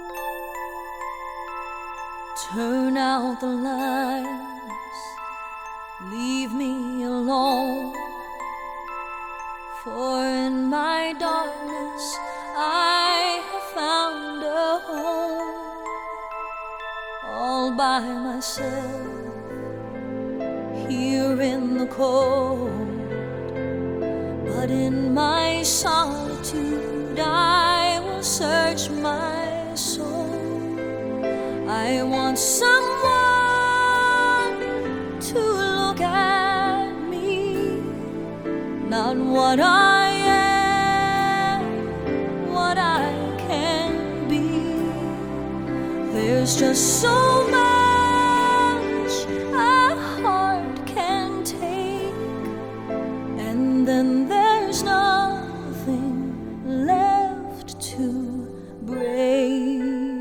Turn out the lights, leave me alone. For in my darkness I have found a home. All by myself, here in the cold. But in my solitude I will search my soul. I want someone to look at me, not what I am, what I can be. There's just so much a heart can take, and then there's nothing left to break.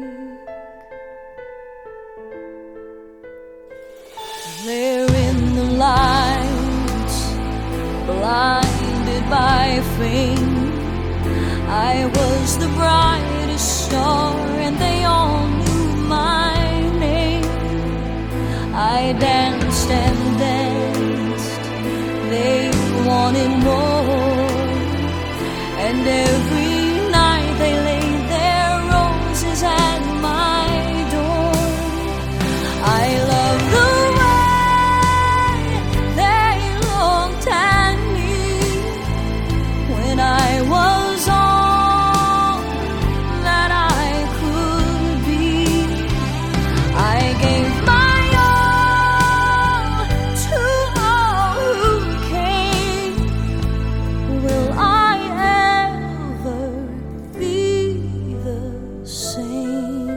There in the lights, blinded by fame, I was the brightest star and they all knew my name. I danced and danced, they wanted more, and every night they laid their roses at my door. I love the I was all that I could be. I gave my all to all who came. Will I ever be the same?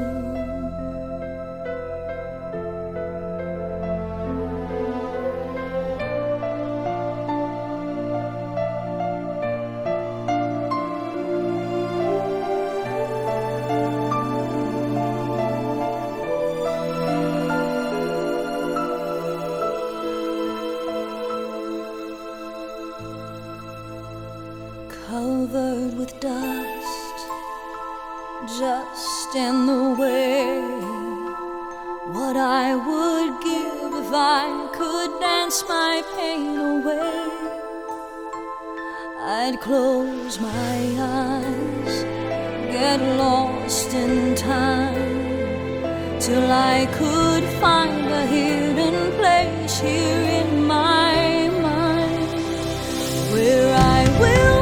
Covered with dust, just in the way. What I would give if I could dance my pain away. I'd close my eyes, get lost in time, till I could find a hidden place here in my mind, where I will